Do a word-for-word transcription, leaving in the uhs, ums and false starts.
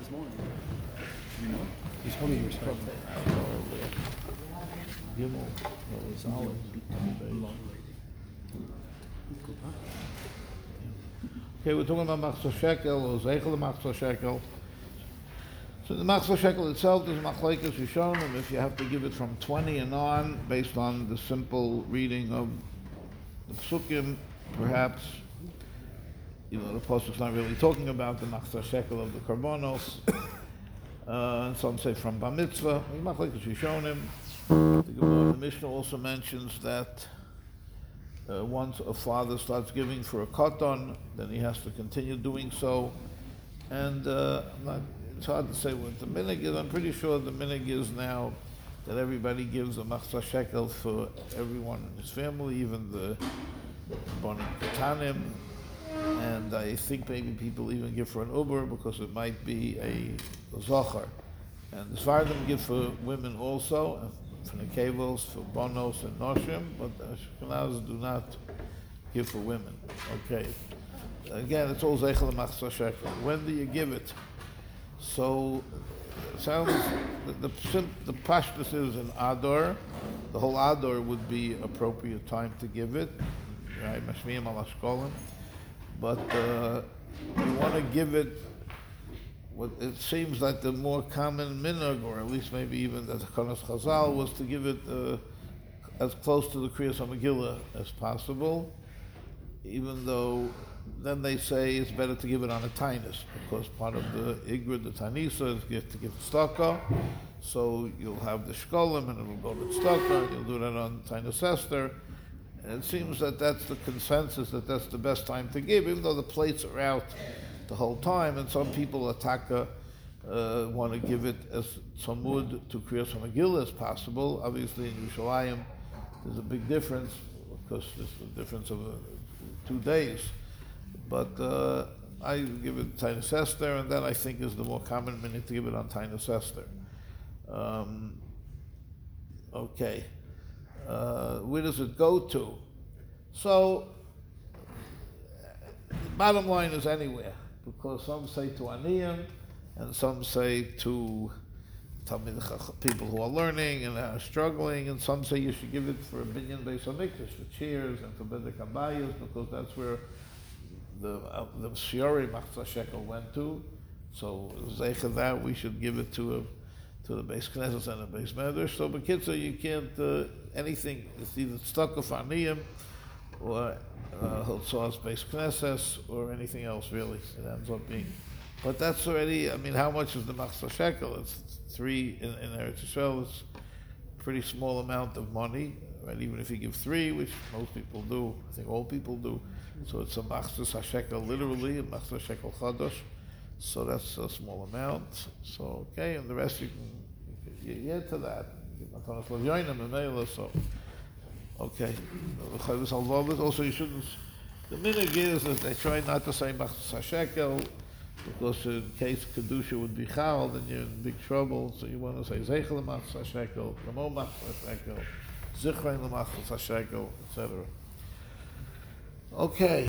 this morning. You know? He's holding your respect. Gimel, solid. Okay, we're talking about Machzor Shekel or Zeichel Machzor Shekel. So the Machzor Shekel itself is Machlokes Rishonim if you have to give it from twenty and on, based on the simple reading of the Psukim, perhaps. Even though the Pasuk's not really talking about the Machzor Shekel of the Karbonos. Uh, and some say from Bar Mitzvah. Machlokes Rishonim. The Gemara, the Mishnah also mentions that uh, once a father starts giving for a katan, then he has to continue doing so. And uh, I'm not, it's hard to say what the minhag is. I'm pretty sure the minhag is now that everybody gives a Machzor Shekel for everyone in his family, even the Bonim Katanim. And I think maybe people even give for an Uber because it might be a, a Zohar. And the Svardim give for women also, for Nekevos, for Bonos and Noshim, but Ashkenazim do not give for women. Okay. Again, it's all Zeichel Machzor Shekel. When do you give it? So, it sounds, the, the, the Pashtus is an Ador. The whole Ador would be appropriate time to give it. Right? Mashmiyim al Ashkolim. But uh, you want to give it, what it seems like the more common minhag, or at least maybe even the Takanas Chazal, was to give it uh, as close to the Kriyas HaMegillah as possible, even though then they say it's better to give it on a tainus, because part of the Igrid, the Tanisa, is get to give tzedakah, so you'll have the shkolim and it'll go to tzedakah, you'll do that on tainus Esther. And it seems that that's the consensus, that that's the best time to give, even though the plates are out the whole time, and some people ataka uh, want to give it as tzamud to Kriyas HaMegillah as possible. Obviously in Yerushalayim there's a big difference, because there's a difference of uh, two days. But uh, I give it Tainus Esther, and that I think is the more common minute to give it on Tainus Esther. Um, okay. Uh, where does it go to? So, bottom line is anywhere, because some say to Aniyim, and some say to people who are learning and are struggling, and some say you should give it for a binyan Beis HaMikdash, for chairs and for bedek habayis, because that's where the uh, the Shiori Machzor Shekel went to. So, zeicha that we should give it to a to the Beis Knesset and the Beis Medrash. So, b'kitzur, you can't, uh, anything, it's either stuck of Aniyim, or Hiltzos Beis Knesset, or anything else, really. It ends up being. But that's already, I mean, how much is the Machzor Shekel? It's three, in, in Eretz Yisrael, it's a pretty small amount of money, right? Even if you give three, which most people do, I think all people do. So it's a Machzor Shekel, literally, a Machzor Shekel Chodosh. So that's a small amount. So, okay, and the rest you can you get to that. So, okay. Also, you shouldn't, the minhag is that they try not to say Machzor Shekel, because in case Kedusha would be Chal, then you're in big trouble. So you want to say Zeichel Machzor Shekel, Ramo Machzor Shekel, Zichron Machzor Shekel, et cetera. Okay.